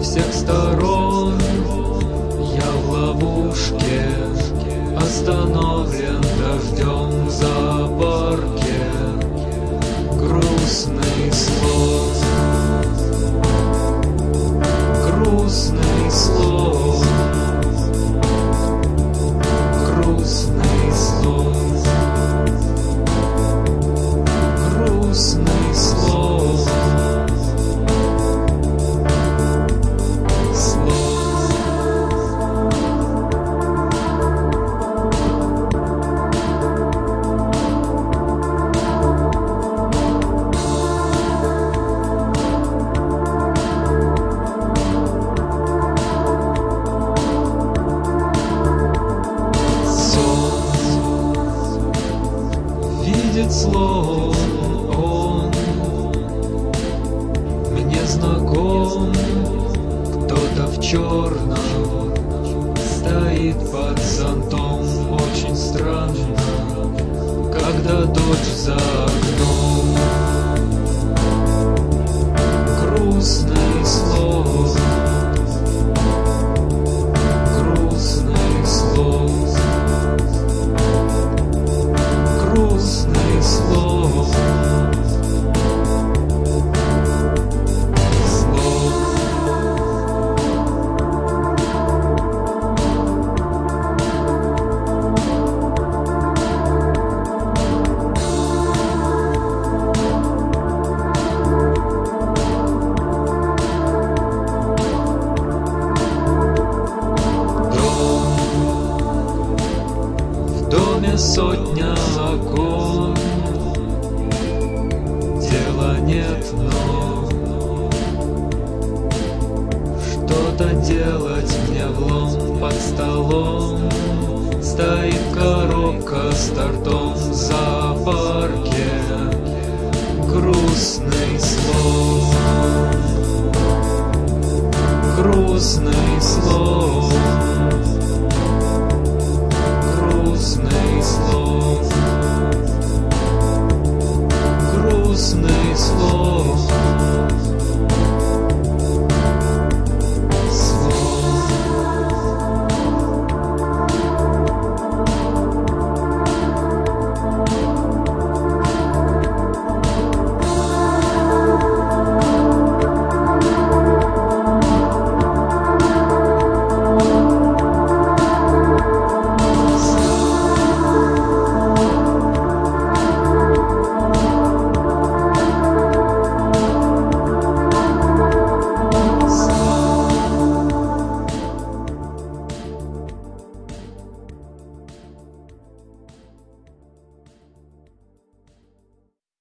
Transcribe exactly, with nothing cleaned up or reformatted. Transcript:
всех сторон я в ловушке, остановлен дождем в зоопарке. Грустный слон, грустный слон, грустный слон, грустный слон. Видит слон, он мне знаком. Кто-то в черном стоит под зонтом. Очень странно, когда дождь за окном. Грустный слон, грустный слон, грустный слон, слон. В доме сотня окон, дела нет, но что-то делать мне влом. Под столом стоит коробка с тортом в зоопарке. Грустный слон, грустный слон.